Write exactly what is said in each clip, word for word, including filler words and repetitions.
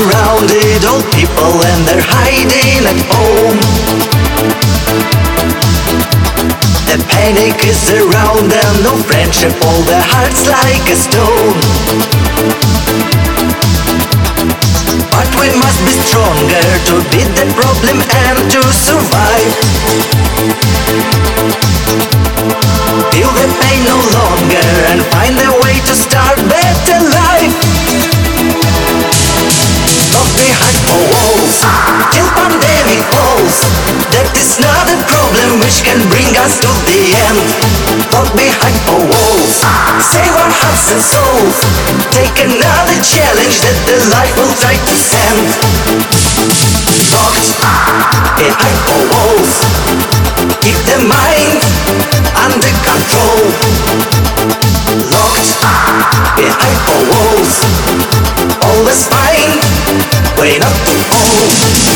surrounded, all people and they're hiding at home. The panic is around them, no friendship, all their hearts like a stone. But we must be stronger to beat the problem and to survive. Feel the pain no longer and find a way to start better life. Not behind four walls till pandemic falls. That is not a problem which can bring us to the end. Not behind four walls, save our hearts and souls. Take another challenge that the life will try to send. Locked behind four walls, keep the mind under control. Locked behind four walls, always find way not to fall.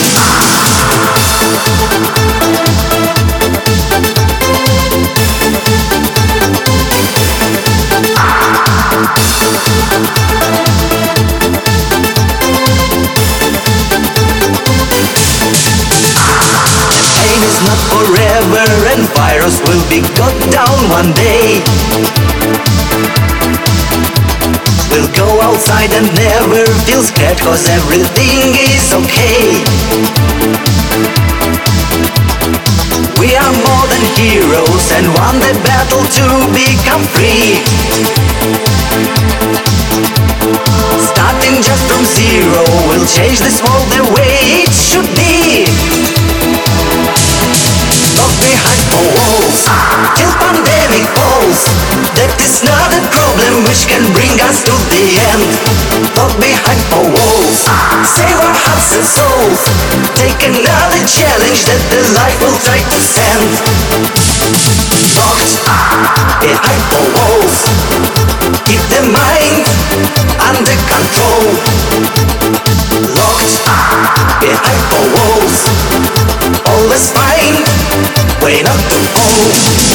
Pain is not forever and virus will be cut down one day. We'll go outside and never feel scared, cause everything is okay. We are more than heroes and won the battle to become free. Starting just from zero, we'll change this world the way it should be. Lock behind four walls till pandemic falls. That is not a problem which can bring us to the end. Lock behind four walls, save our hearts and souls. Take another challenge that the life will try to send. Locked behind four walls, keep the mind under control. Locked behind four walls, always find way not to fall.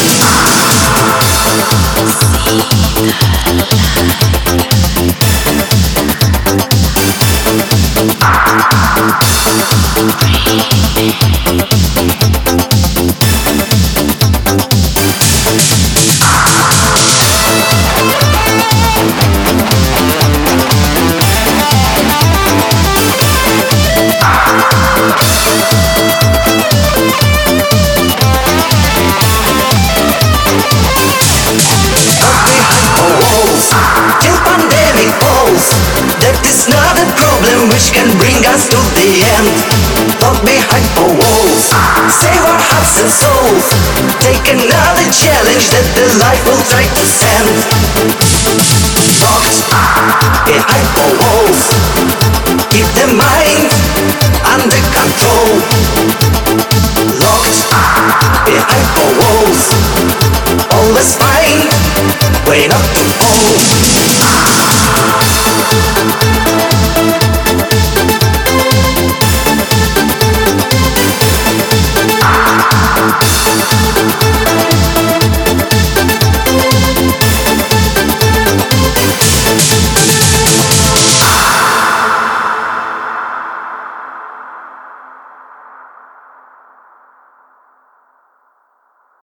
Till pandemic falls. That is not a problem which can bring us to the end. Lock behind four walls, save our hearts and souls. Take another challenge that the life will try to send. Locked behind four walls, keep the mind under control. Locked behind four walls, always find way not to fall.